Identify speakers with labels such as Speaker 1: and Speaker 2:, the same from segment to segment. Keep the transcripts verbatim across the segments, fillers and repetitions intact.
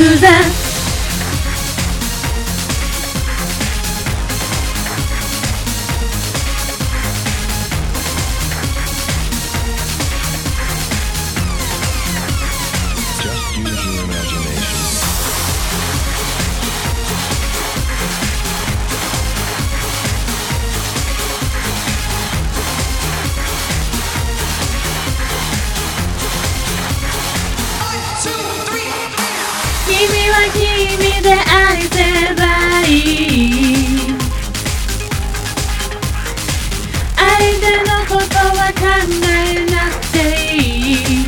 Speaker 1: うざ君は君で愛せばいい相手のことは考えなくていい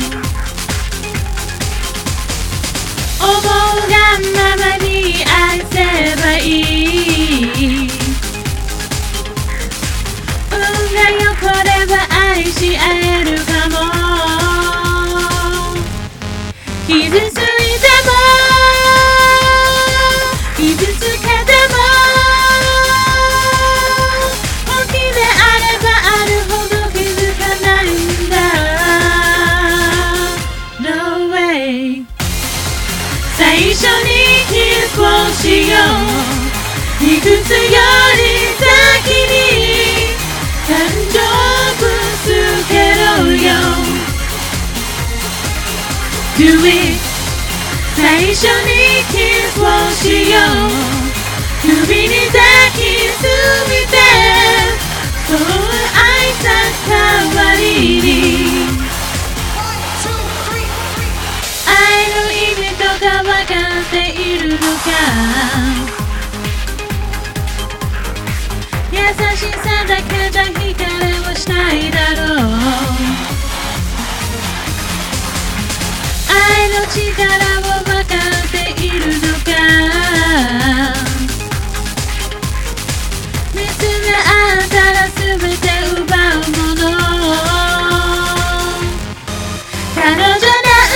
Speaker 1: 思うがままに愛せばいい運が良ければ愛し合えるかも傷ついても傷つけても本気であればあるほど気づかないんだ No way 最初にキスをしよう理屈より先に感情ぶつけろよ Do it 最初にキスをしよう指に抱きついてそう愛さ代わりに愛の意味とか分かっているのか優しさだけじゃ惹かれはしないだろう愛の力を分かっているのか見つめ合ったら全て奪うもの彼女なんて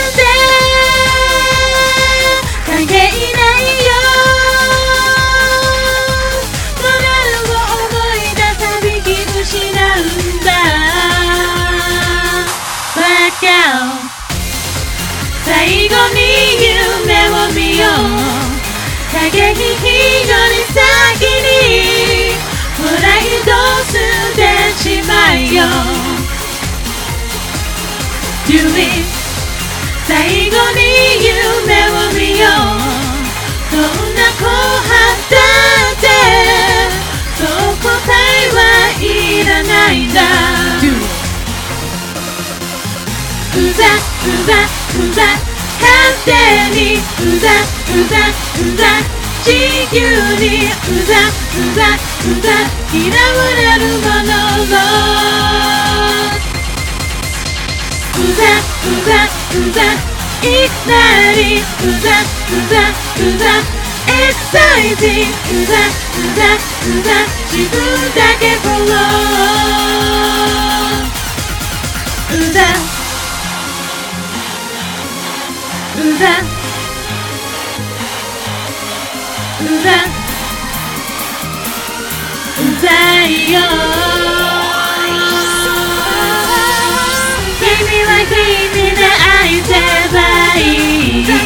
Speaker 1: 関係ないよモデルを思い出さびき失うんだバカ最後に夢を見よう駆け引きより先にプライド捨てしまえよ Do it 最後に夢を見ようどんな後半だってそう答えはいらないんだ Do it うざうざうざ勝手にうざうざうざ地球にうざうざうざ嫌われるものをうざうざうざいきなりうざうざうざエキサイティングうざうざうざ自分だけフォローうざうざうざうざいよ君は君で愛せばいい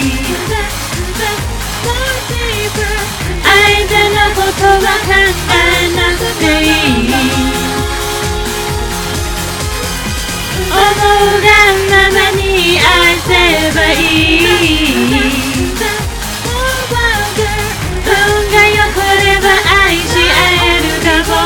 Speaker 1: 相手のことは考えなくていい思うがままに愛せばいい運が良ければ愛し合えるかも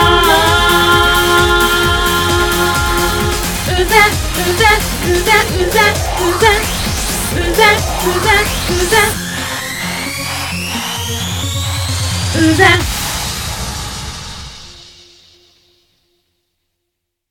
Speaker 1: うざうざうざうざうざうざうざうざうざ